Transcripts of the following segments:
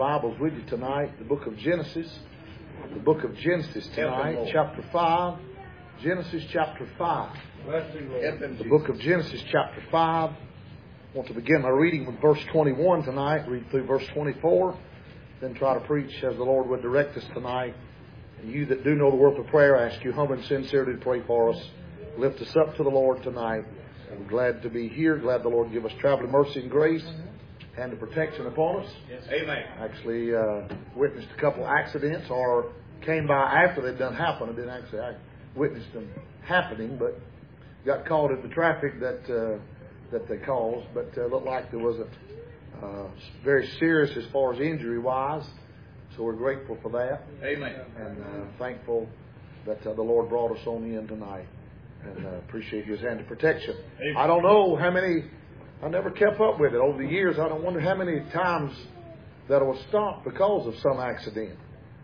Bibles with you tonight, the book of Genesis. The book of Genesis tonight, chapter 5. Genesis chapter 5. The book of Genesis chapter 5. I want to begin my reading with verse 21 tonight, read through verse 24, then try to preach as the Lord would direct us tonight. And you that do know the word of prayer, I ask you humbly and sincerely to pray for us. Lift us up to the Lord tonight. I'm glad to be here. Glad the Lord give us traveling mercy and grace and the protection upon us. Yes. Amen. Actually witnessed a couple accidents or came by after they'd done happen. I didn't actually witness them happening, but got caught in the traffic that they caused. But looked like there wasn't very serious as far as injury-wise. So we're grateful for that. Amen. And thankful that the Lord brought us on in tonight. And appreciate His hand of protection. Amen. I don't know how many, I never kept up with it over the years. I don't wonder how many times that I was stopped because of some accident.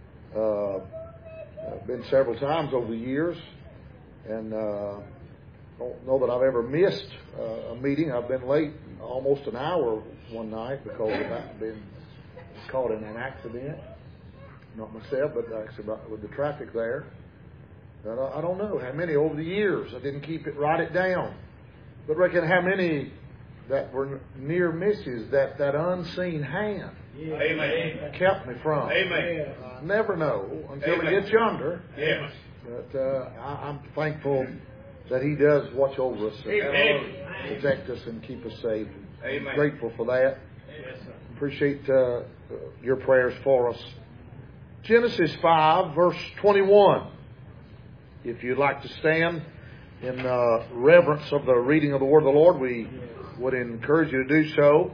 Been several times over the years. And don't know that I've ever missed a meeting. I've been late almost an hour one night because of that, been caught in an accident. Not myself, but actually with the traffic there. But I don't know how many over the years. I didn't write it down. But reckon how many that were near misses that unseen hand kept me from. Amen. Never know until it gets yonder. Yes. But I'm thankful that He does watch over us and protect us and keep us safe. Amen. I'm grateful for that. Yes, sir. Appreciate your prayers for us. Genesis 5, verse 21. If you'd like to stand in reverence of the reading of the Word of the Lord, we would encourage you to do so.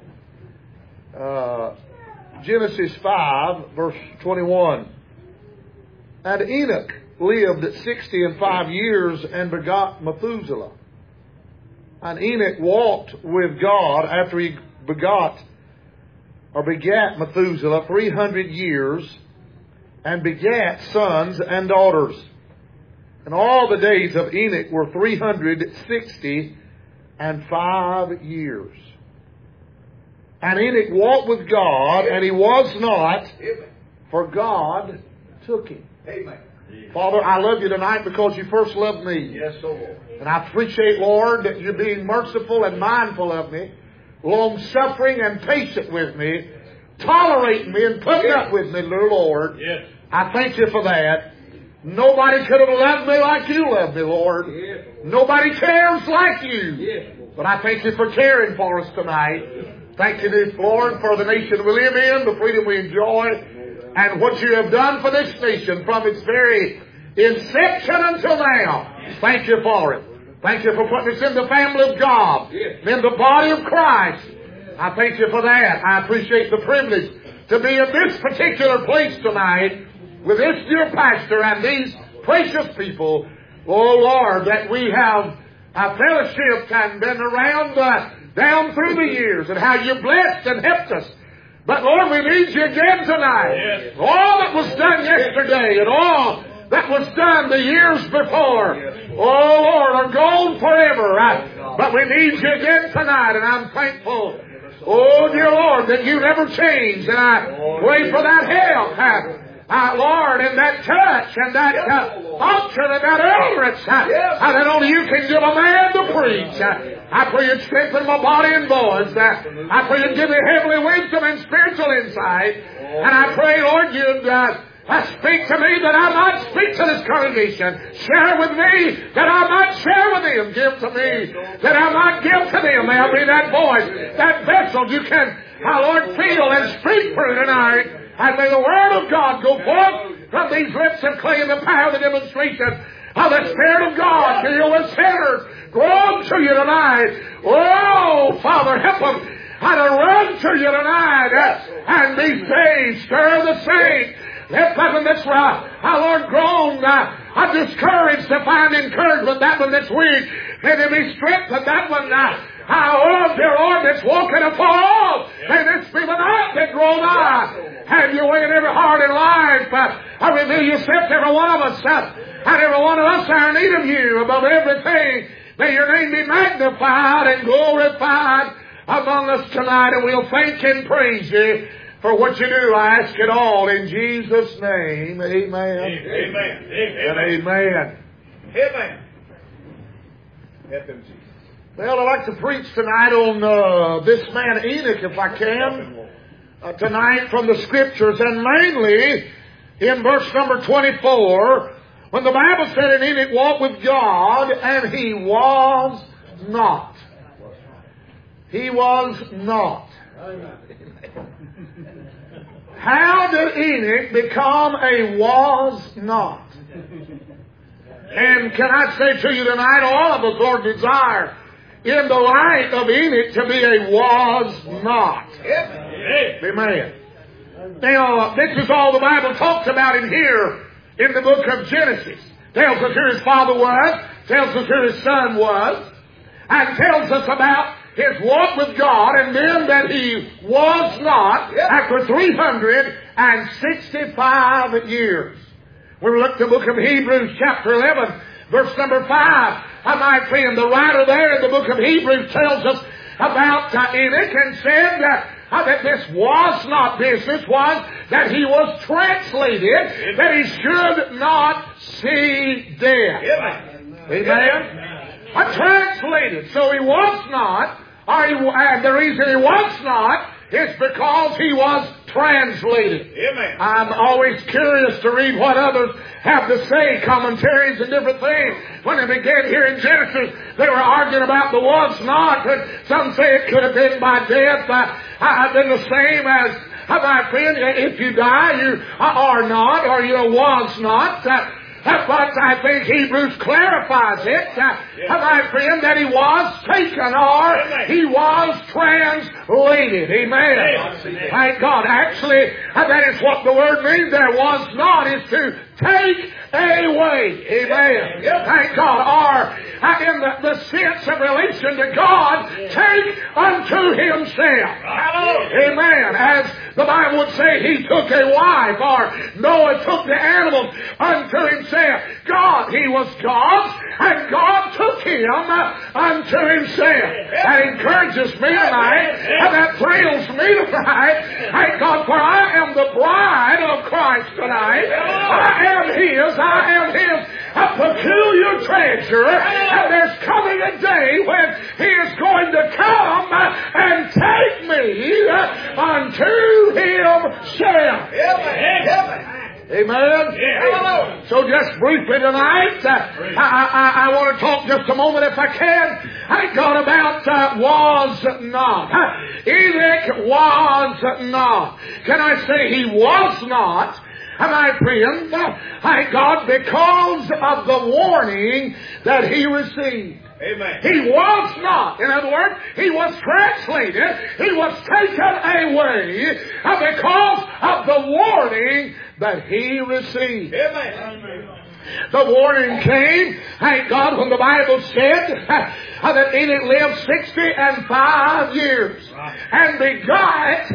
Genesis 5, verse 21. And Enoch lived 65 years and begot Methuselah. And Enoch walked with God after he begat Methuselah 300 years and begat sons and daughters. And all the days of Enoch were 365 years. And Enoch walked with God, and he was not, for God took him. Amen. Father, I love you tonight because you first loved me. Yes, Lord. And I appreciate, Lord, that you're being merciful and mindful of me, long-suffering and patient with me, tolerating me and putting up with me, dear Lord. Yes. I thank you for that. Nobody could have loved me like you love me, Lord. Yes. Nobody cares like you. Yes. But I thank you for caring for us tonight. Thank you, Lord, for the nation we live in, the freedom we enjoy, and what you have done for this nation from its very inception until now. Thank you for it. Thank you for putting us in the family of God, in the body of Christ. I thank you for that. I appreciate the privilege to be in this particular place tonight with this dear pastor and these precious people. Oh, Lord, that we have a fellowship and been around down through the years and how you blessed and helped us. But, Lord, we need you again tonight. Yes. All that was done yesterday and all that was done the years before, oh, Lord, are gone forever. But we need you again tonight, and I'm thankful, oh, dear Lord, that you never changed. And I pray for that help, Lord, and that touch and that unction and that utterance that only you can give a man to preach. I pray you'd strengthen my body and voice. I pray you'd give me heavenly wisdom and spiritual insight. And I pray, Lord, you'd speak to me that I might speak to this congregation. Share with me that I might share with them. Give to me that I might give to them. May I be that voice, that vessel you can, Lord, feel and speak through tonight. And may the Word of God go forth from these lips of clay in the power of the demonstration of the Spirit of God. Heal the sinners. Grow to you tonight. Oh, Father, help them how to run to you tonight and be saved. Stir the saints. Help that one that's, Lord, grown, discouraged to find encouragement. That one that's weak, may they be strengthened. That one, oh, dear Lord, that's walking afar. May this be the night that grow nigh. Have your way in every heart and life. I reveal yourself to every one of us. And every one of us are in need of you above everything. May your name be magnified and glorified among us tonight. And we'll thank and praise you for what you do. I ask it all in Jesus' name. Amen. Amen. And amen. Amen. Help him, Jesus. Well, I'd like to preach tonight on this man Enoch, if I can, tonight from the Scriptures, and mainly in verse number 24, when the Bible said, and Enoch walked with God, and he was not. He was not. How did Enoch become a was not? And can I say to you tonight, all of us, Lord, desire in the light of Enoch to be a was not. Amen. Now, this is all the Bible talks about in here in the book of Genesis. Tells us who his father was, tells us who his son was, and tells us about his walk with God, and then that he was not after 365 years. We look at the book of Hebrews chapter 11, verse number 5. My friend, the writer there in the book of Hebrews tells us about Enoch and said that this was not business, was that he was translated, that he should not see death. Amen? Translated. So he was not, and the reason he was not is because he was translated. Amen. I'm always curious to read what others have to say, commentaries and different things. When they began here in Genesis, they were arguing about the was not, and some say it could have been by death. I've been the same as, my friend, if you die, you are not, or you was not. But I think Hebrews clarifies it, my friend, that he was taken or he was translated. Amen. Thank God. Actually, that is what the word means there. Was not is to take away. Amen. Thank God. Or in the sense of relation to God, take unto himself. Amen. As the Bible would say, he took a wife, or Noah took the animals unto himself. God, he was God's, and God took him unto himself. That encourages me tonight, and that thrills me tonight. Thank God, for I am the bride of Christ tonight. I am his, a peculiar treasure, and there's coming a day when he is going to come and take me unto himself. Amen. So just briefly tonight, I want to talk just a moment, if I can. Thank God, about was not. Enoch was not. Can I say he was not? My friend, thank God, because of the warning that he received. Amen. He was not. In other words, he was translated. He was taken away because of the warning that he received. Amen. The warning came, thank God, when the Bible said that Enoch lived 65 years and begat,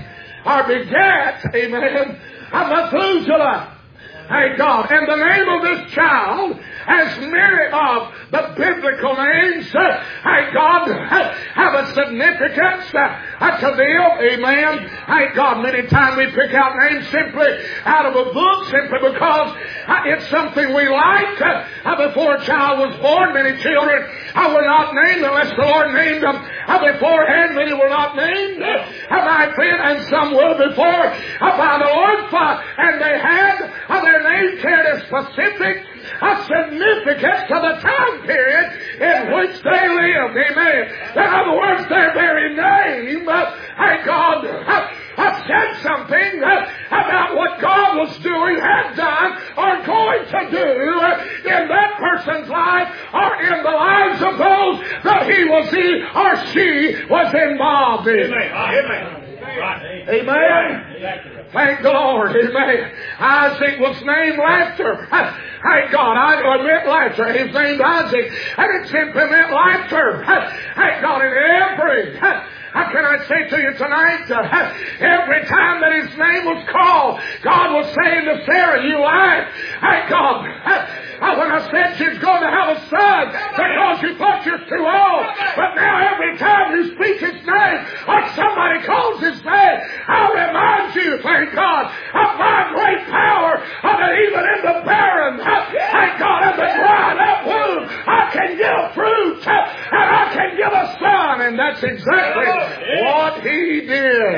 amen, Methuselah. Thank God. And the name of this child, as many of the biblical names, thank God, have a significance to them. Amen. Thank God. Many times we pick out names simply out of a book, simply because it's something we like. Before a child was born, many children were not named unless the Lord named them beforehand. Many were not named, my friend, and some were before by the Lord, and they had their name carried a specific significance to the time period in which they lived. Amen. In other words, their very name, thank God, said something about what God was doing, had done, or going to do in that person's life, or in the lives of those that he or she was involved in. Amen. Amen. Thank the Lord. Amen. Isaac was named laughter. Thank God. I meant laughter. He's named Isaac, and it simply meant laughter. Thank God. In every, how can I say to you tonight, every time that his name was called, God was saying to Sarah, you laugh. Thank God. When I said she's going to have a son because you thought you're too old. But now every time you speak his name or somebody calls his name, I'll remind you, thank God, of my great power, that even in the barren, thank God, in the dried up womb, I can give fruit, and I can give a son, and that's exactly what He did.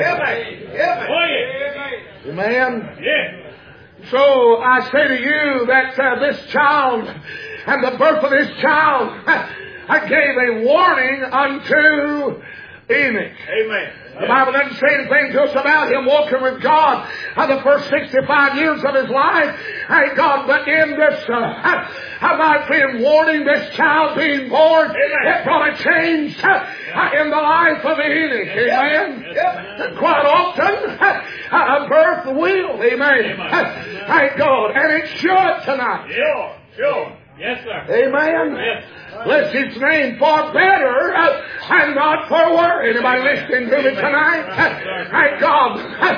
Amen. So I say to you that this child and the birth of this child gave a warning unto Enoch. Amen. The Bible doesn't say anything to us about him walking with God the first 65 years of his life. Thank God, but in this, my friend, warning, this child being born, it brought a change in the life of Enoch. Amen. Yep. Quite often, a birth will. Amen. Thank God. And it should tonight. Sure. Yes, sir. Amen. Yes. Bless His name, for better and not for worse. Anybody listening to me tonight? Thank God.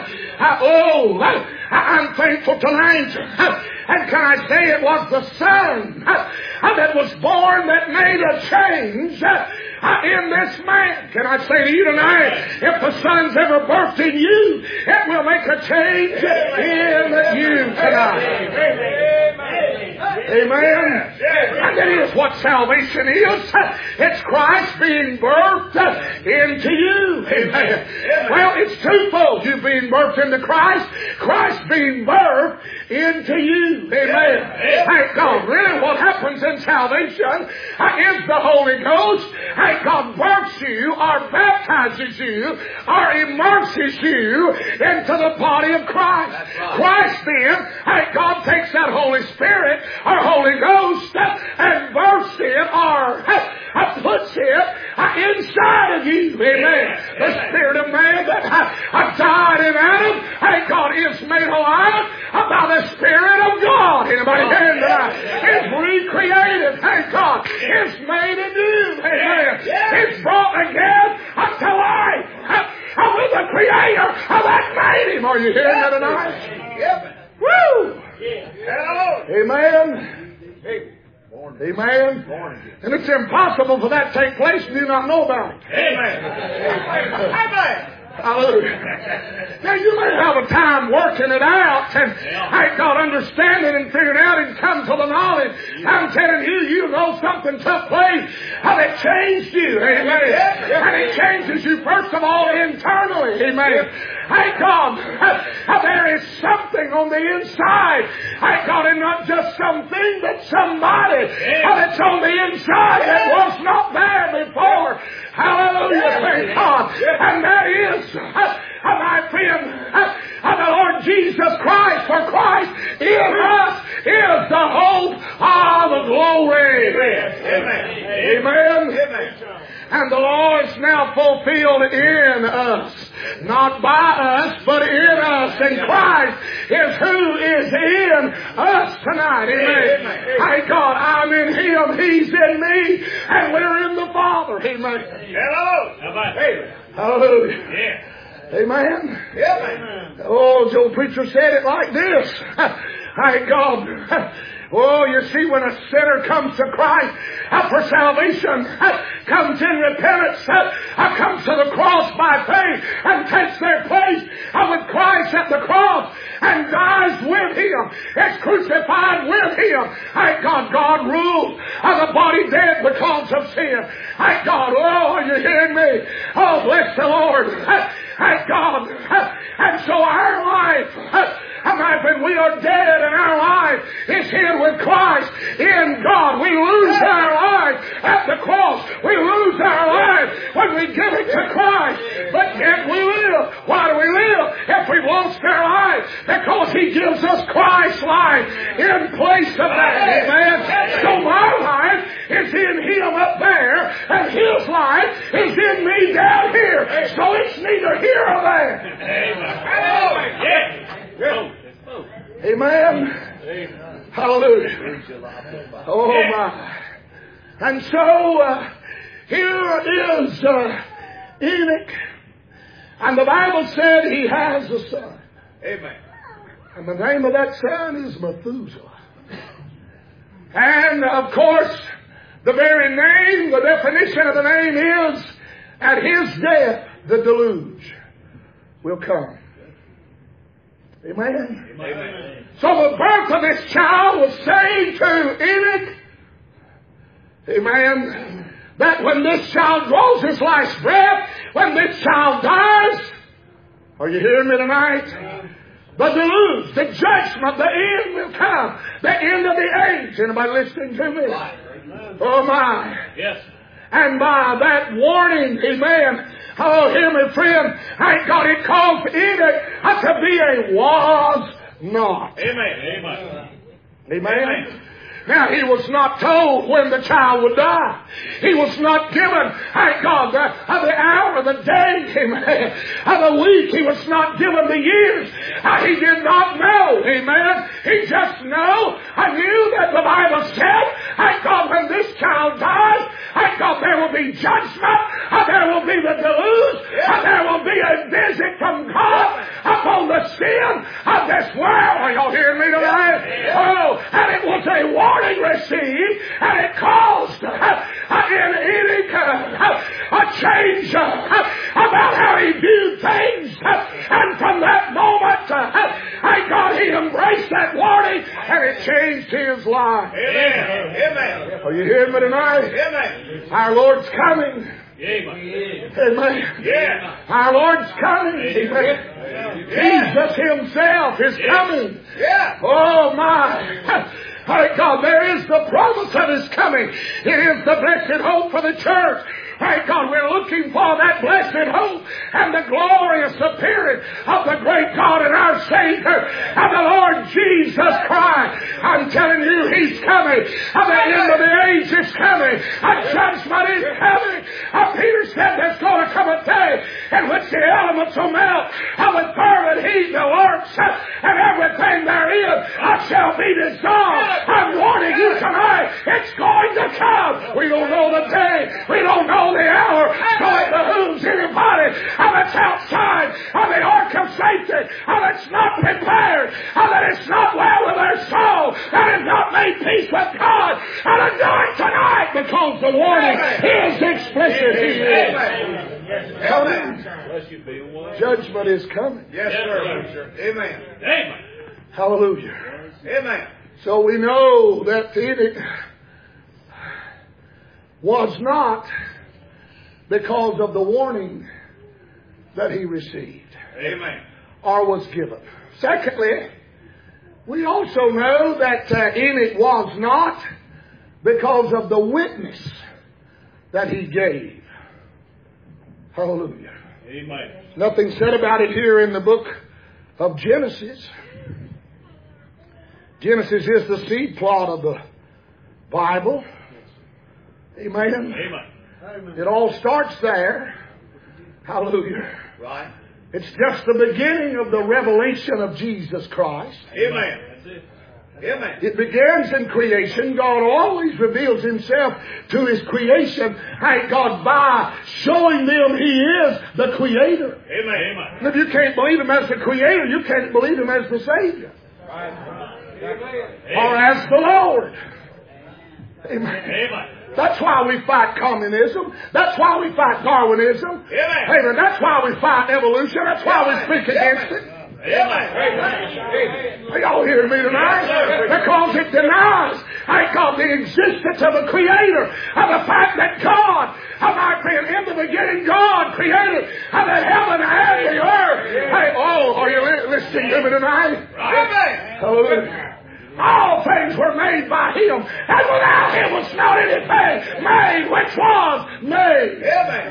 I'm thankful tonight. And can I say it was the Son that was born that made a change in this man. Can I say to you tonight, if the Son's ever birthed in you, it will make a change in you tonight. Amen. And that is what salvation is. It's Christ being birthed into you. Amen. Well, it's twofold. You being birthed into Christ, Christ being birthed into you. Amen. Thank God. Really what happens in salvation is the Holy Ghost. Thank God births you or baptizes you or immerses you into the body of Christ. Christ then, thank God, takes that Holy Spirit or Holy Ghost and births it or puts it inside of you. Amen. The spirit of man that died in Adam, thank God, is made alive by the Spirit of God. Anybody hearing that? It's recreated. Thank God. It's made anew. Amen. It's brought again to life with the Creator that made him. Are you hearing that tonight? Woo! Amen. Amen. And it's impossible for that to take place and you not know about it. Amen. Hallelujah. Now you may have a time working it out and thank God understanding and figuring out and come to the knowledge. I'm telling you, you know something took place that changed you. Amen. And it changes you first of all internally. Amen. Thank God, there is something on the inside. Thank God, and not just something, but somebody that's on the inside that was not there before. Hallelujah, thank God. And that is, my friend, the Lord Jesus Christ, for Christ in us is the hope of the glory. Amen. And the law is now fulfilled in us. Not by us, but in us. And Christ is who is in us tonight. Amen. Thank God, I'm in Him, He's in me, and we're in the Father. Amen. Hallelujah. Amen. Oh, the old preacher said it like this. Thank God. Oh, you see, when a sinner comes to Christ for salvation, comes in repentance, comes to the cross by faith and takes their place with Christ at the cross and dies with Him, is crucified with Him. Thank God, God rules the body dead because of sin. Thank God. Oh, are you hearing me? Oh, bless the Lord. Thank God. And so our life, when we are dead and our life is hid with Christ in God, we lose our life at the cross. We lose our life when we give it to Christ. But yet we live. Why do we live if we've lost our life? Because He gives us Christ's life in place of that. Amen. So my life is in Him up there, and His life is in me down here. So it's neither here or there. Amen. Hallelujah. Oh my. And so here is Enoch. And the Bible said he has a son. Amen. And the name of that son is Methuselah. And of course, the very name, the definition of the name is, at his death, the deluge will come. Amen. Amen. So the birth of this child was saying to Enoch, amen, that when this child draws his last breath, when this child dies, are you hearing me tonight? The deluge, the judgment, the end will come. The end of the age. Anybody listening to me? Oh my. Yes. And by that warning, amen, oh, hear me, friend, thank God it calls Enoch to be a was not. Amen. Amen. Now, he was not told when the child would die. He was not given, thank God, the hour, the day, amen, of the week. He was not given the years. He did not know, amen. He just knew that the Bible said, thank God, when this child dies, thank God, there will be judgment, there will be the deluge, there will be a visit from God upon the sin of this world. Are y'all hearing me tonight? Oh, and it was a warning received, and it caused in Enoch a change about how he viewed things. And from that moment, thank God, he embraced that warning, and it changed his life. Amen. Are you hearing me tonight? Amen. Our Lord's coming. Amen. Amen. Yeah. Our Lord's coming. Amen. Jesus himself is coming. Yeah. Oh my. Thank God, there is the promise of his coming. It is the blessed hope for the church. Thank God, we're looking for that blessed hope and the glorious appearing of the great God and our Savior, of the Lord Jesus Christ. I'm telling you, he's coming. At the end of the age is coming. A judgment is coming. Peter said there's going to come a day in which the elements will melt, and with fervent heat the works and everything therein shall be dissolved. I'm warning you tonight, it's going to come. We don't know the day. We don't know the hour. So it behooves anybody that's outside of the ark of safety, that's not prepared, that it's not well with their soul, that has not made peace with God, and to die tonight, because the warning is explicit. He is coming. Judgment is coming. Yes, sir. Amen. Amen. Hallelujah. Amen. So we know that Enoch was not because of the warning that he received. Amen. Or was given. Secondly, we also know that Enoch was not because of the witness that he gave. Hallelujah. Amen. Nothing said about it here in the book of Genesis. Genesis is the seed plot of the Bible. Amen. Amen. It all starts there. Hallelujah. Right. It's just the beginning of the revelation of Jesus Christ. Amen. That's it. Amen. It begins in creation. God always reveals himself to his creation, thank God, by showing them he is the Creator. Amen. And if you can't believe him as the Creator, you can't believe him as the Savior. Or as the Lord. Amen. Amen. That's why we fight communism. That's why we fight Darwinism. Amen. That's why we fight evolution. That's why we speak against it. Are y'all hearing me tonight? Because it denies, thank God, the existence of a Creator, of the fact that God, my friend, in the beginning, God created the heaven and the earth. Hey, are you listening to me tonight? Hallelujah. All things were made by him, and without him was not anything made which was made.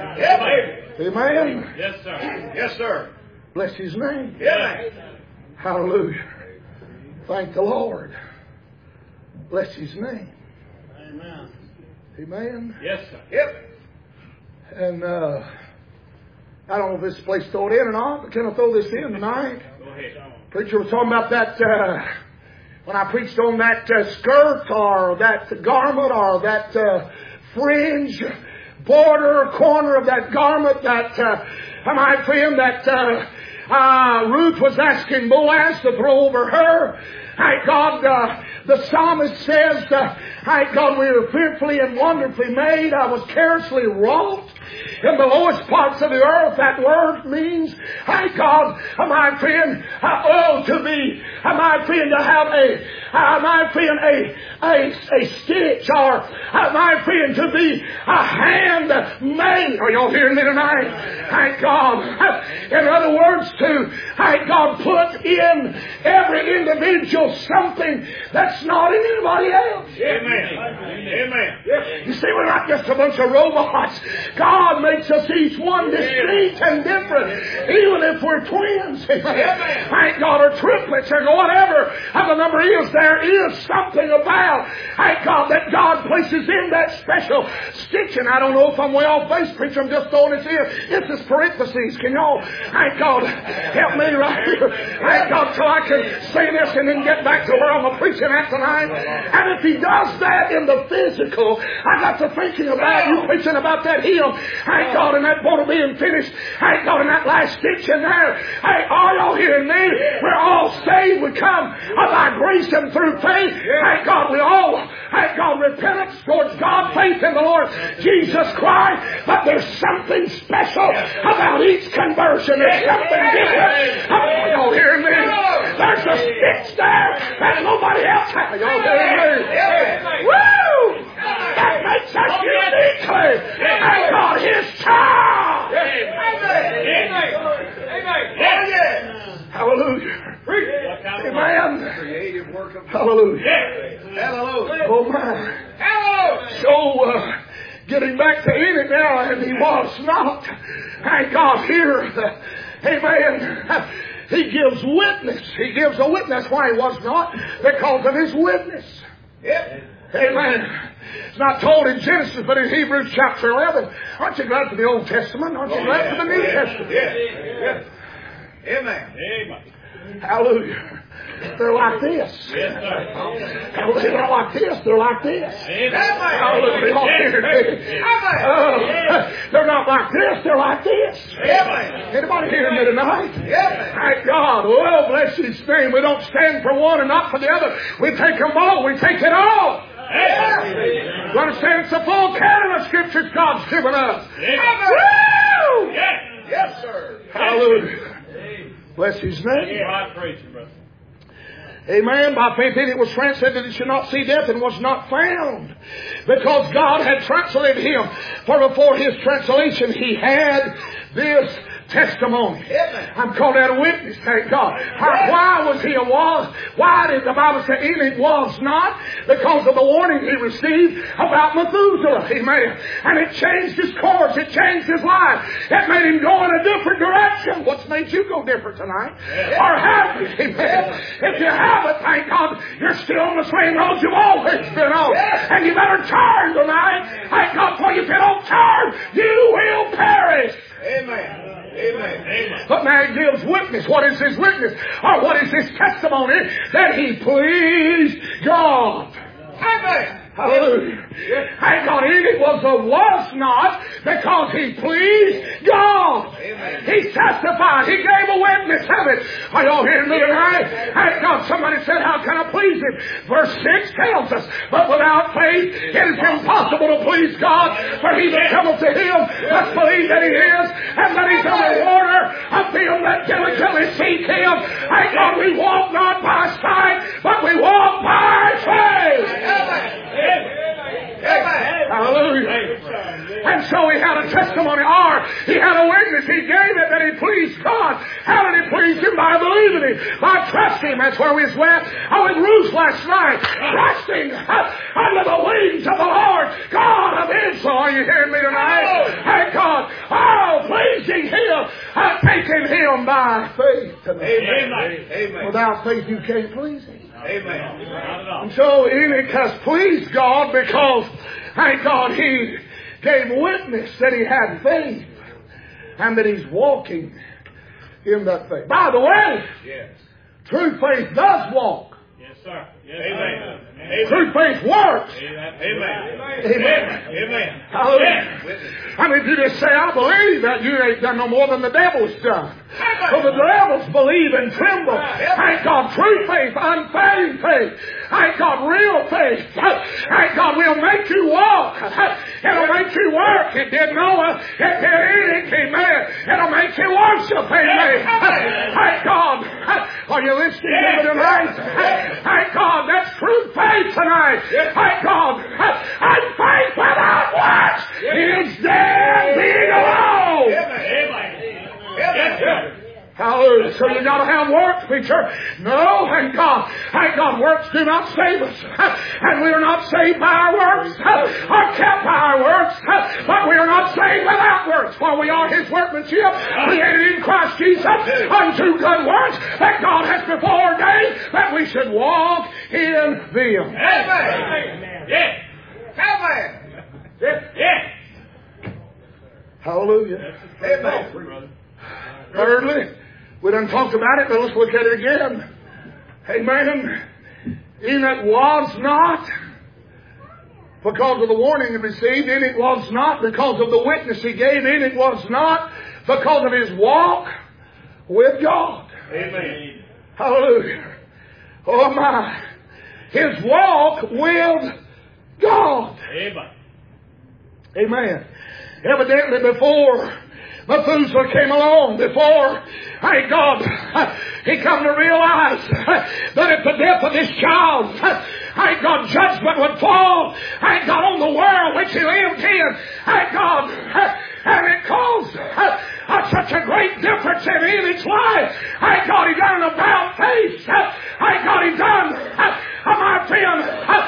Amen. Yes, sir. Yes, sir. Bless his name. Amen. Hallelujah. Thank the Lord. Bless his name. Amen. Amen. Yes, sir. Yep. And I don't know if this place throw it in or not, but can I throw this in tonight? Go ahead. Preacher was talking about that when I preached on that skirt or that garment or that fringe border corner of that garment, that my friend, that Ruth was asking Boaz to throw over her. Thank God, the psalmist says, thank God we were fearfully and wonderfully made. I was carelessly wrought. In the lowest parts of the earth, that word means, thank God, my friend, to be, my friend, to have my friend, a stitch, or my friend, to be a handmaid. Are y'all hearing me tonight? Thank God. In other words, to, thank God, put in every individual something that's not in anybody else. Amen. Amen. You see, we're not just a bunch of robots. God makes us each one distinct and different, even if we're twins. Amen. Thank God, or triplets, or whatever the number is. There is something about, thank God, that God places in that special stitching. I don't know if I'm way off base, preacher. I'm just throwing this here. It's this parentheses. Can y'all, thank God, help me right here? Thank God, so I can say this and then get back to where I'm preaching at tonight. And if He does that in the physical, I got to thinking about you preaching about that hymn. Thank God, and that boat being finished. Thank God, and that last stitch in there. Hey, are y'all hearing me? We're all saved. We come by grace and through faith. Thank God, we all, thank God, repentance towards God, faith in the Lord Jesus Christ. But there's something special about each conversion. There's something different. Are y'all hearing me? There's a stitch there that nobody else has. Y'all hearing me? Woo! That makes us uniquely, thank God, His child. Amen. Hallelujah. Amen. Creative work of God. Hallelujah. Hallelujah. Oh my. So, getting back to Enoch now, and he was not. Thank God here. Amen. He gives witness. He gives a witness. Why he was not? Because of his witness. Yep. Amen. It's not told in Genesis, but in Hebrews chapter 11. Aren't you glad for the Old Testament? Aren't you glad for the New Testament? Yes. Amen. Hallelujah. They're like this. They're not like this. They're like this. Hallelujah. They're not like this. They're like this. Anybody hearing me tonight? Thank God. Well, bless His name. We don't stand for one and not for the other. We take them all. We take it all. You understand? It's the full canon of Scriptures God's given us. Woo! Yes, sir. Hallelujah. Bless His name. Amen. By faith it was translated that he should not see death and was not found. Because God had translated him. For before his translation he had this testimony. I'm called out a witness, thank God. Why was he a was? Why did the Bible say Enoch was not? Because of the warning he received about Methuselah. Amen. And it changed his course. It changed his life. It made him go in a different direction. What's made you go different tonight? Or have you? Amen. If you haven't, thank God, you're still on the same road you've always been on. And you better turn tonight. Thank God, for if you don't turn, you will perish. Amen. Amen. But now he gives witness. What is his witness? Or what is his testimony? That he pleased God. Amen. Hallelujah. Thank God, Enoch was not because he pleased God. Amen. He testified. He gave a witness of it. Are y'all hearing me tonight? Thank God. Somebody said, how can I please Him? Verse 6 tells us, but without faith it is impossible to please God. For he that cometh to Him must believe that He is, and that He's a rewarder of them that diligently seek Him. Thank God, we walk not by sight, but we walk by faith. Amen. Hallelujah. And so he had a testimony, or he had a witness. He gave it that he pleased God. How did he please Him? By believing Him, by trusting Him. That's where we was at. I was in Ruth last night, trusting under the wings of the Lord God of Israel. Are you hearing me tonight? Thank God. Oh, pleasing Him, taking Him by faith tonight. Amen. Without faith you can't please Him. Amen. And so Enoch has pleased God because, thank God, he gave witness that he had faith and that he's walking in that faith. By the way, true faith does walk. Yes, sir. Yes, amen. Amen. True faith works. Amen. Amen. Amen. Amen. Hallelujah. I mean, if you just say, I believe that, you ain't done no more than the devil's done. So the devils believe and tremble. Thank God, true faith, unfailing faith. Thank God, real faith. Thank God, will make you walk. It'll make you work. It did Noah. It did Enoch. Amen. It'll make you worship. Amen. Thank God. Are you listening to me tonight? Thank God, that's true faith tonight. Thank God. And faith without works is dead being alone. Hallelujah. So you got to have works, preacher. No, thank God. Thank God, works do not save us. And we are not saved by our works, or kept by our works, but we are not saved without works. For we are His workmanship, created in Christ Jesus unto good works that God has before ordained that we should walk in them. Amen. Yes. Amen. Yes. Hallelujah. Amen. Thirdly, we done talked about it, but let's look at it again. Amen. Enoch was not because of the warning he received. Enoch was not because of the witness he gave. Enoch was not because of his walk with God. Amen. Hallelujah. Oh my. His walk with God. Amen. Amen. Evidently before Methuselah came along, before, thank God, he come to realize that at the death of his child, thank God, judgment would fall, thank God, on the world which he lived in, thank God, and it caused such a great difference in its life. Thank God, he done an about face. Thank God, he done, my friend,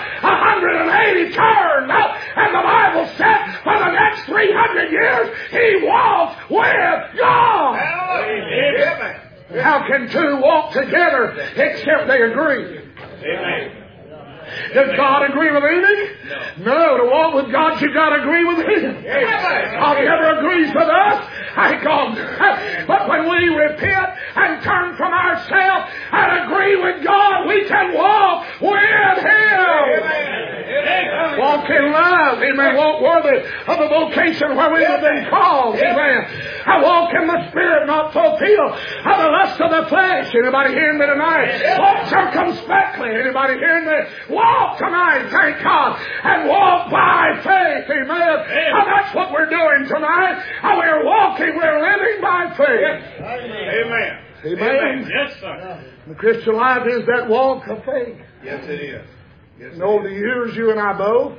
180 turned, and the Bible said for the next 300 years he walked with God. Amen. How can two walk together except they agree? Amen. Does God agree with Enoch? No. To walk with God, you've got to agree with Him. God never agrees with us. Thank God. But when we repent and turn from ourselves and agree with God, we can walk with Him. Amen. Walk in love. Amen. Walk worthy of the vocation where we have been called. Amen. I walk in the Spirit, not fulfill of the lust of the flesh. Anybody hearing me tonight? Walk circumspectly. Anybody hearing me? Walk tonight, thank God, and walk by faith. Amen. And that's what we're doing tonight. We're walking, we're living by faith. Amen. Amen. Yes, sir. The Christian life is that walk of faith. Yes, it is. Yes, And over the years, you and I both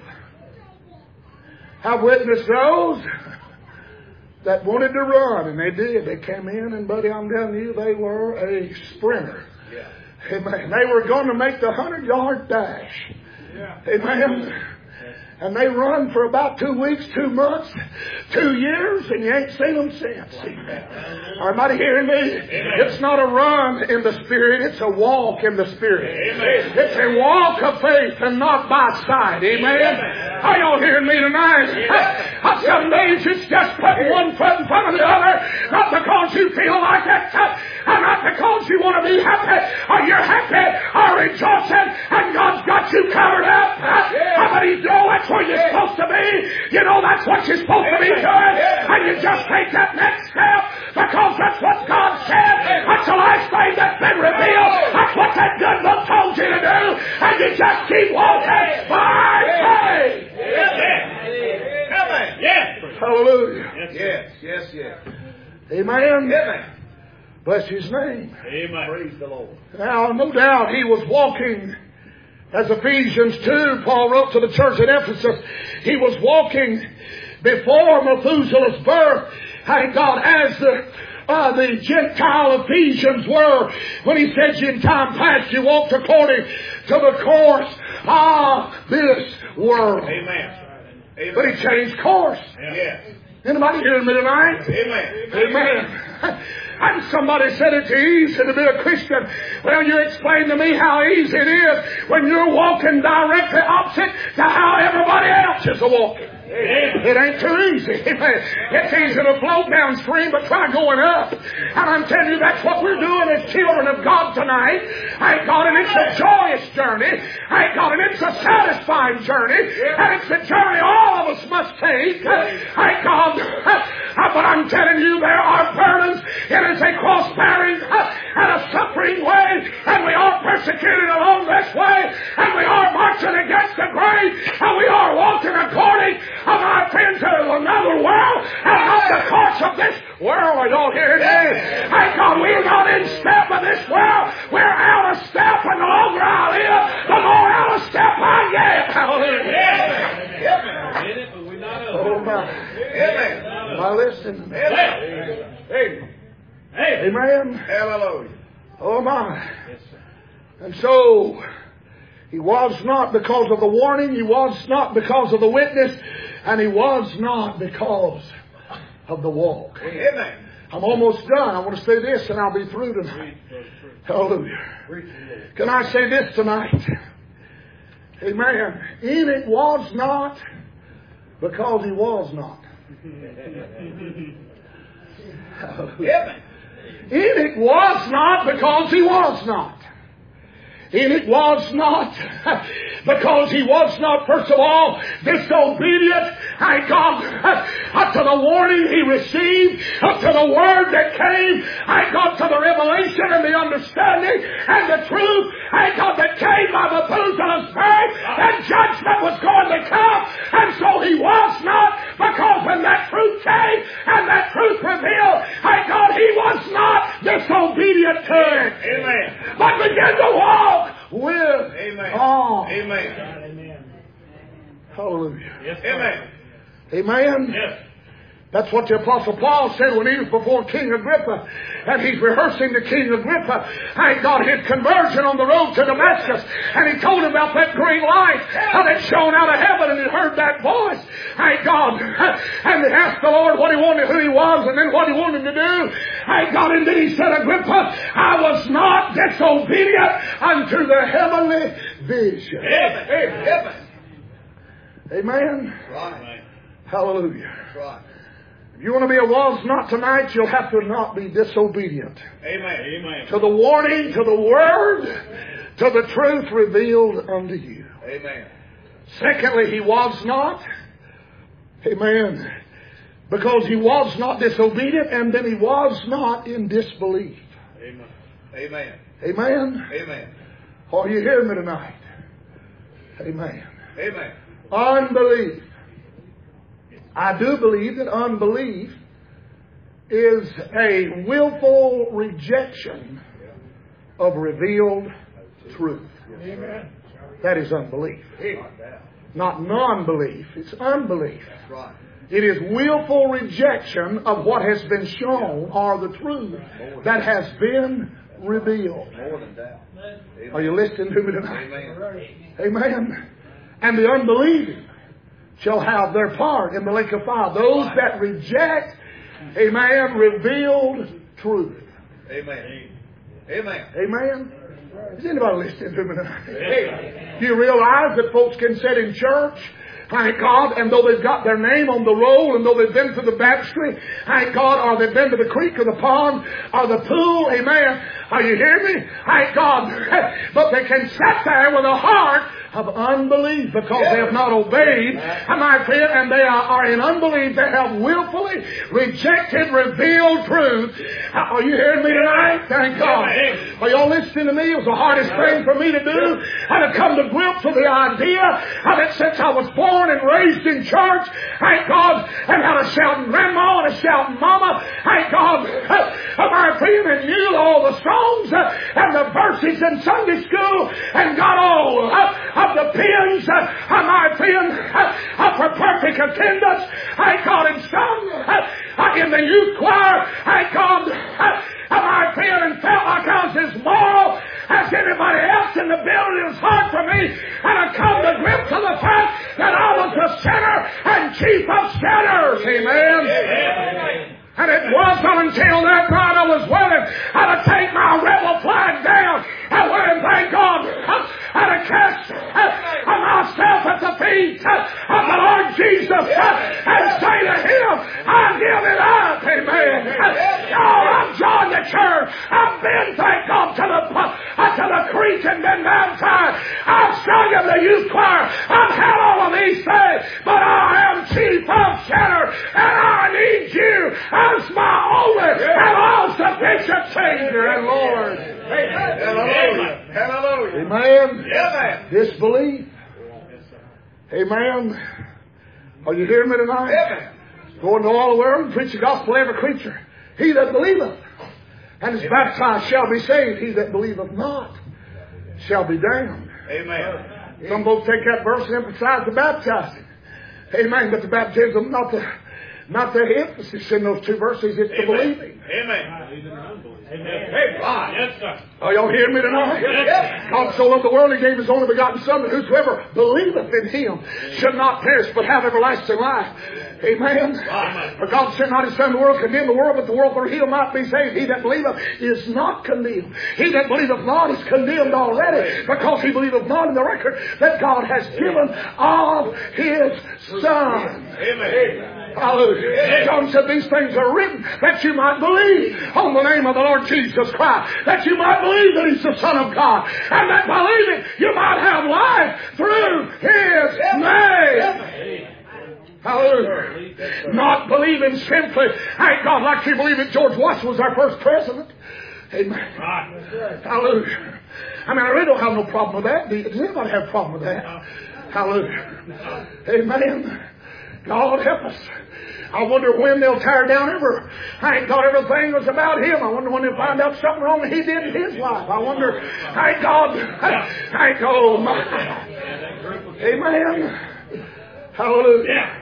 have witnessed those that wanted to run, and they did. They came in, and buddy, I'm telling you, they were a sprinter. Yeah. Amen. They were going to make the 100-yard dash. Yeah. Amen. And they run for about 2 weeks, 2 months, 2 years, and you ain't seen them since. Are everybody hearing me? Amen. It's not a run in the Spirit, it's a walk in the Spirit. Amen. It's a walk of faith and not by sight. Amen. Are y'all hearing me tonight? Some days it's just putting one foot in front of the other, not because you feel like it, and not because you want to be happy, or you're happy, or rejoicing, and God's got you covered up. But you know that's where you're supposed to be. You know that's what you're supposed to be doing, and you just take that next step because that's what God said. That's the last thing that's been revealed. That's what that good book told you to do, and you just keep walking by faith. Amen. Yes. Hallelujah. Yes. Yes. Yes. Amen. Amen. Bless His name. Amen. Praise the Lord. Now, no doubt he was walking, as Ephesians 2, Paul wrote to the church at Ephesus, he was walking before Methuselah's birth, thank God, as the Gentile Ephesians were, when he said in time past you walked according to the course of this world. Amen. Amen. But he changed course. Yes. Anybody hearing me tonight? Amen. Amen. And somebody said it's easy to be a Christian. Well, you explain to me how easy it is when you're walking directly opposite to how everybody else is walking. It ain't too easy. It's easy to float downstream, but try going up. And I'm telling you, that's what we're doing as children of God tonight. Thank God, and it's a joyous journey. Thank God, and it's a satisfying journey. And it's a journey all of us must take. Thank God. But I'm telling you, there are burdens. It is a cross-bearing and a suffering way. And we are persecuted along this way. And we are marching against the grave. And we are walking according of our friends to another world. And not the course of this world. I don't hear it. Thank God, we're not in step with this world. We're out of step. And the longer I live, the more out of step I get. Hallelujah. Oh, my. Amen. Am I listening? Amen. Amen. Hallelujah. Oh, my. And so, he was not because of the warning. He was not because of the witness. And he was not because of the walk. Amen. I'm almost done. I want to say this and I'll be through tonight. Hallelujah. Can I say this tonight? Amen. Enoch was not because he was not. Amen. Enoch was not because he was not. Enoch was not because he was not, first of all, disobedient. Thank God, up to the warning he received, up to the word that came, thank God, to the revelation and the understanding and the truth, thank God, that came by the bosom of spirit, that judgment was going to come. And so he was not, because when that truth came and that truth revealed, thank God, he was not disobedient to it. Amen. But began to walk with God. Amen. Hallelujah. Yes, amen. Amen. Yes. That's what the Apostle Paul said when he was before King Agrippa. And he's rehearsing to King Agrippa. Thank God, his conversion on the road to Damascus. And he told him about that green light that shone out of heaven, and he heard that voice. Thank God. And he asked the Lord what he wanted, who he was, and then what he wanted him to do. Thank God. And then he said, Agrippa, I was not disobedient unto the heavenly vision. Amen. Amen. Right. Hallelujah. Right. If you want to be a was not tonight, you'll have to not be disobedient. Amen. To the warning, to the word, to the truth revealed unto you. Amen. Secondly, he was not. Amen. Because he was not disobedient, and then he was not in disbelief. Amen. Amen. Are you hearing me tonight? Amen. Amen. Unbelief. I do believe that unbelief is a willful rejection of revealed truth. Amen. That is unbelief. Not non-belief. It's unbelief. That's right. It is willful rejection of what has been shown or the truth that has been revealed. More than doubt. Are you listening to me tonight? Amen. Amen. And the unbelieving shall have their part in the lake of fire. Those that reject, amen, revealed truth. Amen. Amen. Is anybody listening to me tonight? Do you realize that folks can sit in church, thank God, and though they've got their name on the roll, and though they've been to the baptistry, thank God, or they've been to the creek or the pond or the pool, amen. Are you hearing me? Thank God. But they can sit there with a heart of unbelief because they have not obeyed, my friend, and they are in unbelief. They have willfully rejected revealed truth. Are you hearing me tonight? Thank God. Are y'all listening to me? It was the hardest thing for me to do, and to come to grips with the idea that since I was born and raised in church, thank God, and had a shouting grandma and a shouting mama, thank God, my friend, and knew all the songs and the verses in Sunday school, and got all of the pins, my friend, for perfect attendance. I got him sung in the youth choir. I got my friend, and felt like I was as moral as anybody else in the building. It was hard for me, and I come to grips with the fact that I was the sinner and chief of sinners. Amen. And it wasn't until that night I was willing to take my rebel flag down and willing, thank God, and to cast myself at the feet of the Lord Jesus Jesus and say to Him, I give it up. Amen. Oh, I've joined the church. I've been, thank God, to the creek and been baptized. I've sung in the youth choir. I've had all of these things, but I am chief of sinners, and I need you as my only and all-sufficient Savior and Lord. Hallelujah. Hallelujah. Amen. Amen. Disbelief. Amen. Are you hearing me tonight? Amen. Go into all the world and preach the gospel to every creature. He that believeth and is baptized shall be saved. He that believeth not shall be damned. Amen. Some folks take that verse and emphasize the baptizing. Amen. But the baptism, not the emphasis in those two verses. It's the believing. Amen. Hey, God. Yes, sir. Are y'all hearing me tonight? Yes. God so loved the world, He gave His only begotten Son, that whosoever believeth in Him should not perish, but have everlasting life. Amen. For God sent not His Son to the world, condemn the world, but the world through Him might be saved. He that believeth is not condemned. He that believeth not is condemned already, because he believeth not in the record that God has given of His Son. Amen. Hallelujah. John said these things are written that you might believe on the name of the Lord Jesus Christ, that you might believe that He's the Son of God, and that believing you might have life through His name. Hallelujah. Not believing simply, thank God, like you believe that George Washington was our first president. Amen. Hallelujah. I mean, I really don't have no problem with that. Does anybody have a problem with that? Hallelujah. Amen. God help us. I wonder when they'll tear down ever. Thank God everything was about Him. I wonder when they'll find out something wrong that He did in His life. I wonder, thank God. Thank God. Oh my. Amen. Hallelujah.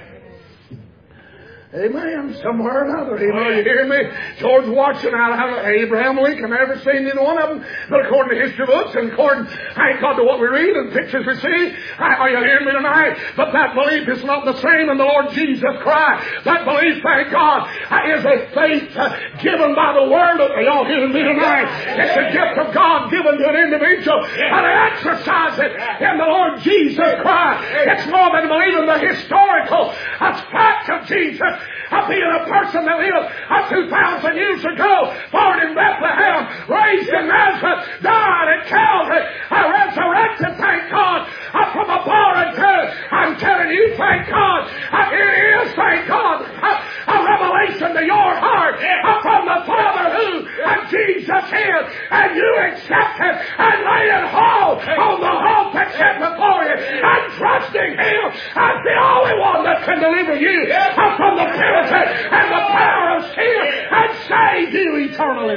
Amen. Somewhere or another. Amen. You hear me? George Washington, Abraham Lincoln, I never seen either one of them. But according to history books and according, thank God, to what we read and pictures we see, are you hearing me tonight? But that belief is not the same in the Lord Jesus Christ. That belief, thank God, is a faith given by the Word of, are y'all hearing me tonight? It's a gift of God given to an individual, and to exercise it in the Lord Jesus Christ. It's more than believing the historical fact of Jesus. Of being a person that lived 2,000 years ago, born in Bethlehem, raised in Nazareth, died at Calvary, resurrected, thank God, from a foreign tomb. I'm telling you, thank God, it is, thank God, a revelation to your heart from the Father who Jesus is, and you accept it and lay it hold on the hope that's set before you, and trusting Him as the only one that can deliver you from the penalty and the power of sin and save you eternally.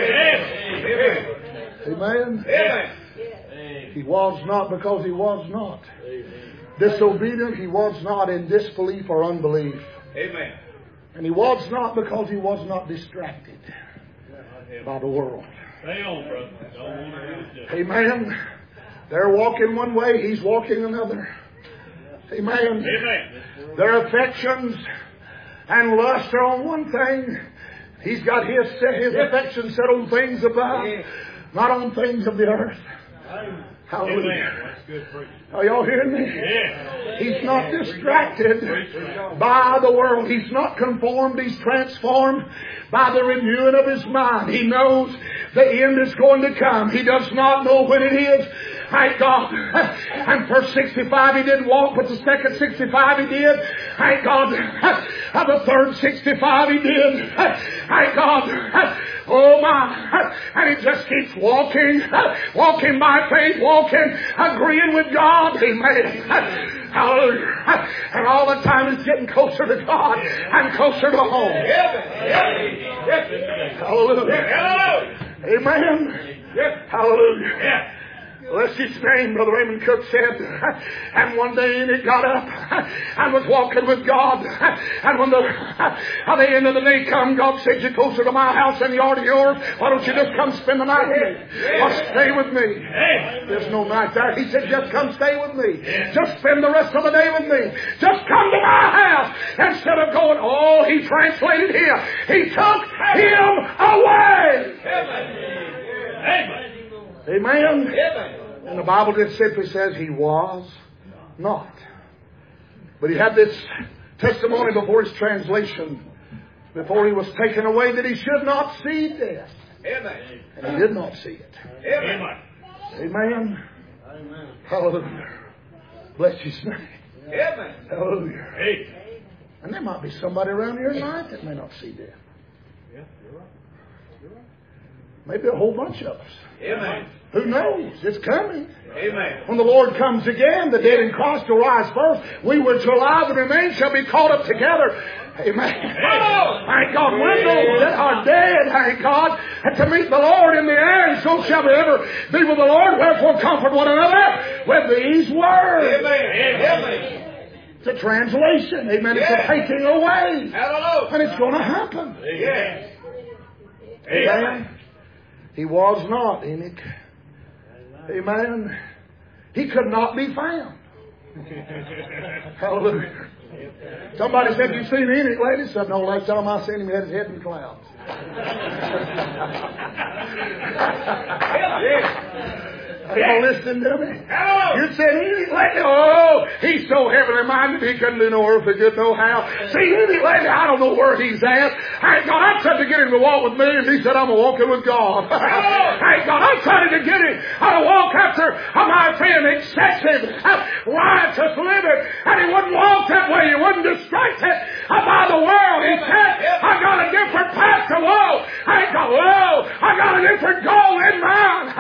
Amen. Amen. He was not because He was not. Disobedient, He was not in disbelief or unbelief. Amen. And He was not because He was not distracted by the world. Stay on, brother. Don't want to lose it. Amen. They're walking one way, He's walking another. Amen. Amen. Their affections and lust are on one thing. He's got his affections set on things above, not on things of the earth. Hallelujah. Are y'all hearing me? Yeah. He's not distracted by the world. He's not conformed. He's transformed by the renewing of his mind. He knows the end is going to come. He does not know when it is. Thank God. And first 65 he didn't walk, but the second 65 he did. Thank God. The third 65 he did. Thank God. Oh my. And he just keeps walking. Walking by faith. Walking. Agreeing with God. Amen. Hallelujah. And all the time he's getting closer to God and closer to home. Hallelujah. Amen. Hallelujah. Bless His name, Brother Raymond Cook said. And one day it got up and was walking with God. And when the end of the day come, God said, "You're closer to my house than you are to yours. Why don't you just come spend the night with me? Or stay with me." There's no night there. He said, "Just come stay with me. Just spend the rest of the day with me. Just come to my house." Instead of going, oh, he translated here. He took him away. Amen. And the Bible just simply says he was not. But he had this testimony before his translation, before he was taken away, that he should not see death. Amen. And he did not see it. Amen. Amen. Hallelujah. Bless his name. Amen. Hallelujah. Hey. And there might be somebody around here tonight that may not see death. Yeah, you're right. Maybe a whole bunch of us. Amen. Who knows? It's coming. Amen. When the Lord comes again, the dead in Christ will rise first. We which are alive and remain shall be caught up together. Amen. Thank God. When those that are dead, thank God, and to meet the Lord in the air, and so shall we ever be with the Lord. Wherefore comfort one another with these words. Amen. It's a translation. Amen. It's a taking away. Hallelujah. And it's going to happen. Yes. Amen. He was not, Enoch. Amen. He could not be found. Hallelujah. Somebody said, "You seen Enoch lately?" I said, "No, last time I seen him, he had his head in the clouds." Are y'all listening to me? You said Enoch lately? Oh, he's so heavenly minded he couldn't do no earthly good no how. See, Enoch lately, I don't know where he's at. Thank God, I tried to get him to walk with me, and he said, "I'm walking with God." Thank God, I tried to get him to walk after my friend excessive, riotous living, and he wouldn't walk that way. He wouldn't distract it by the world. He said, "I got a different path to walk. Thank God, I got a different goal in mind."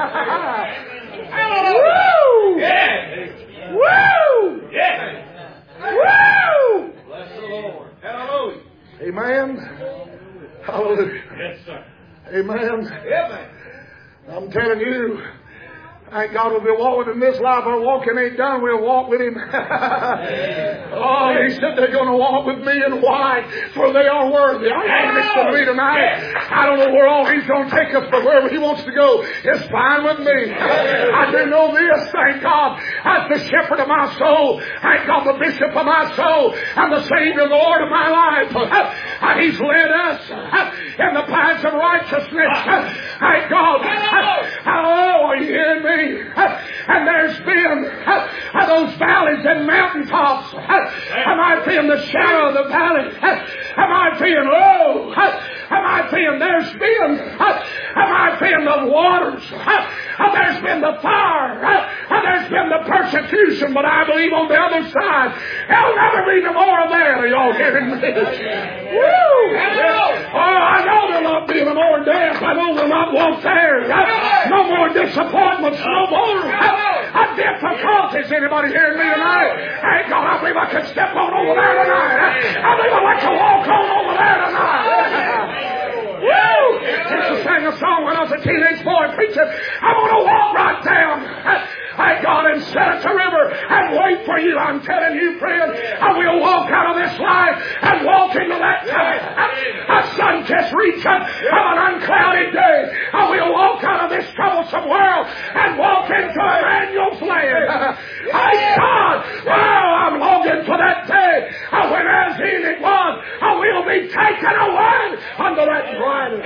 Woo! Yes. Woo! Yes. Woo! Bless the Lord. Hallelujah. Amen. Hallelujah. Yes, sir. Amen. Amen. I'm telling you, thank God we'll be walking in this life. Our walking ain't done. We'll walk with Him. Oh, He said they're going to walk with me in white, for they are worthy. I want to to me tonight. I don't know where all He's going to take us, but wherever He wants to go is fine with me. I do know this, thank God, as the shepherd of my soul, thank God, the bishop of my soul, and the Savior, the Lord of my life. And He's led us in the paths of righteousness. Thank God. Oh, are you hearing me? And there's been those valleys and mountaintops. Am I feeling the shadow of the valley? Am I feeling low? Am I feeling there's been? Am I feeling the waters? There's been the fire. There's been the persecution. But I believe on the other side, there'll never be no more of that. Are y'all hearing me? Woo! Oh, I know there'll not be no more death. I know there'll not walk there. No more disappointments. No more difficulties. Anybody hearing me tonight? Thank God, I believe I can step on over there tonight. I believe I like to walk on over there tonight. Woo! Used to sing a song when I was a teenage boy preaching. I'm going to walk right down. Thank God, and sit at the river and wait for you. I'm telling you, friend, I will walk out of this life and walk into that time. A sun-kissed region of an unclouded day. I will walk out of this troublesome world and walk into Emmanuel's land. Thank God. Oh, I'm longing for that day when, as Enoch was, I will be taken away under that bridle.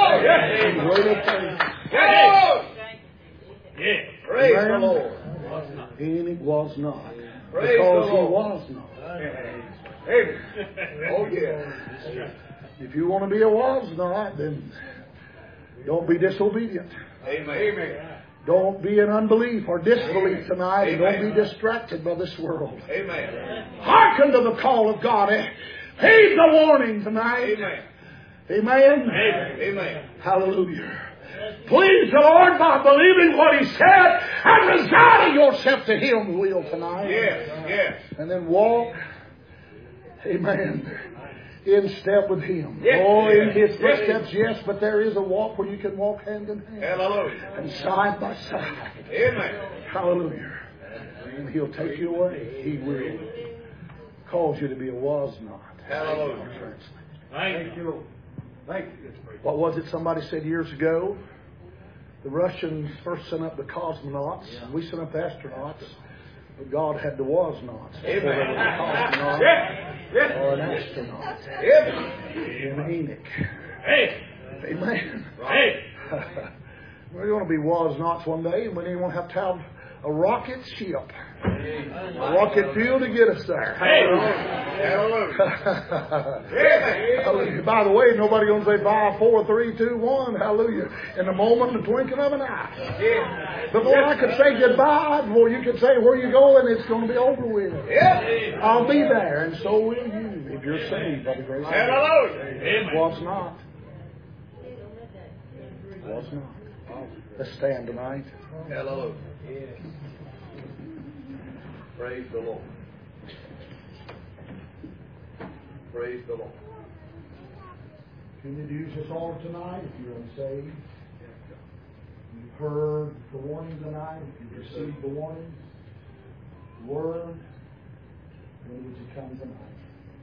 Praise the Lord. Enoch was not. Praise Because the he Lord. was not. Amen. Oh, yeah. If you want to be a was not, then don't be disobedient. Amen. Don't be in unbelief or disbelief tonight, and don't Amen. be distracted by this world. Amen. Hearken to the call of God. Heed the warning tonight. Amen. Amen. Amen. Hallelujah. Please the Lord by believing what He said and resigning yourself to Him will tonight. Yes. And then walk, amen, in step with Him. Yes. Oh, in Yes. His footsteps, yes, but there is a walk where you can walk hand in hand Hallelujah. and side by side. Amen. Hallelujah. And He'll take you away. He will cause you to be a was not. Hallelujah. Thank you. Lord. Thank you. What was it somebody said years ago? The Russians first sent up the cosmonauts. And we sent up the astronauts. But God had the was-nots. Amen. Before there was a cosmonaut Yes. or an astronaut. Amen. In Enoch. Hey. Amen. Hey. We're going to be was-nots one day, and we ain't going to have to have a rocket ship. A rocket fuel to get us there. Hallelujah. By the way, nobody going to say 5, 4, 3, 2, 1. Hallelujah. In the moment, the twinkling of an eye. Before I could say goodbye, before you could say where you going, it's going to be over with. I'll be there, and so will you if you're saved by the grace of God. Was not. Was not. Let's stand tonight. Hallelujah. Praise the Lord. Praise the Lord. Can you use this altar tonight if you're unsaved? You've heard the warning tonight. If you've received the warning, word, when would you come tonight?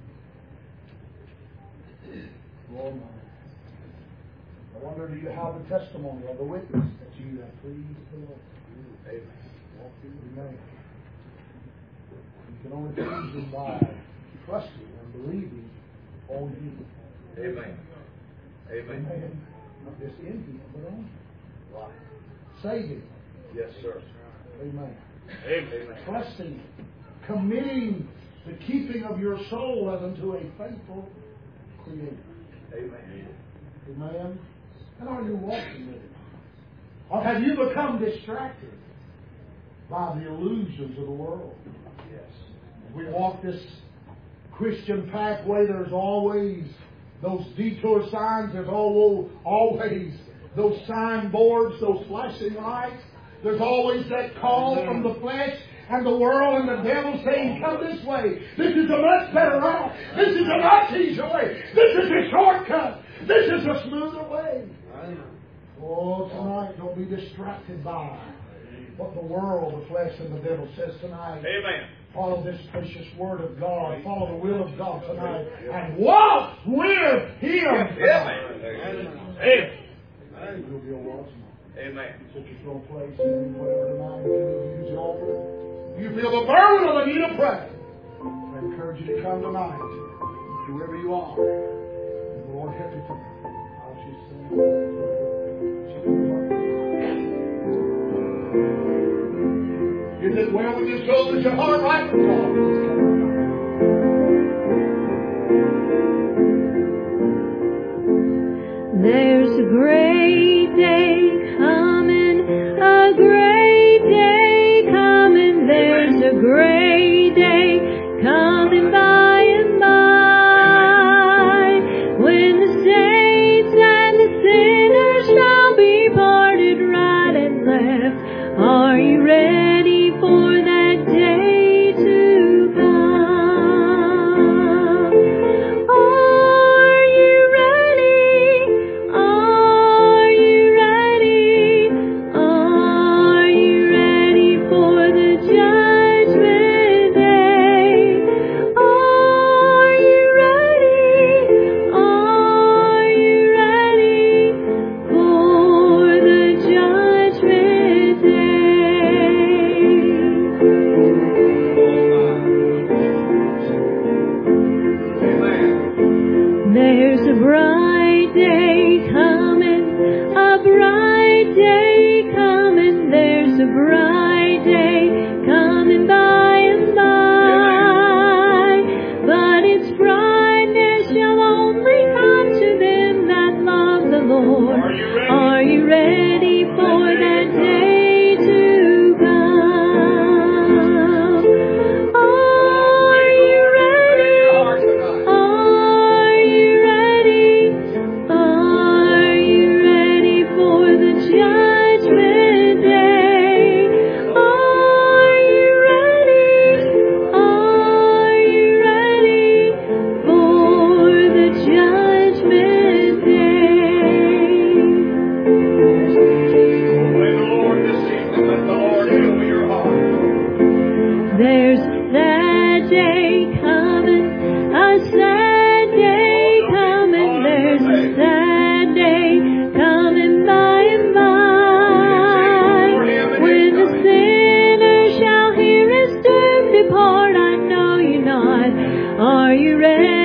Lord, I wonder, do you have the testimony of the witness that you have pleased the Lord? Amen. You can only please Him by trusting and believing on Him. Amen. Amen. Amen. Not just in Him, but on Him. Right. Saving. Yes, sir. Amen. Amen. Trusting Him. Committing the keeping of your soul as unto a faithful Creator. Amen. Amen. And are you walking with Him? Or have you become distracted by the illusions of the world? Yes. As we walk this Christian pathway, there's always those detour signs. There's always those signboards, those flashing lights. There's always that call from the flesh and the world and the devil saying, come this way. This is a much better route. This is a much easier way. This is a shortcut. This is a smoother way. Oh, tonight, don't be distracted by what the world, the flesh, and the devil says tonight. Amen. Follow this precious Word of God. Follow the will of God tonight. And walk with Him. Amen. You'll be a watchman. Amen. Set your strong place in whatever tonight you use the altar. You feel the burden of the need of prayer. I encourage you to come tonight, whoever you are. And the Lord help you tonight. I'll just sing. Is it well with your soul? Is your heart right with God? There's a great day coming, a great day coming. There's a great day coming by and by, when the saints and the sinners shall be parted right and left. Are you ready for that day to come? Are you ready? Are you ready? Are you ready for the judgment day? Are you ready? Are you ready for the judgment day? There's a bright day coming, a bright day coming. There's a bright day coming by and by, but its brightness shall only come to them that love the Lord. Are you ready for that day to come? Are you ready? Are you ready? Are you ready for the judgment day? Are you ready? Are you ready for the judgment day? Pray the Lord this evening. Let the Lord fill your heart. There's that day coming, a sad day coming. There's a sad day coming by and by, when the sinner shall hear his doom depart. I know you're not. Are you ready?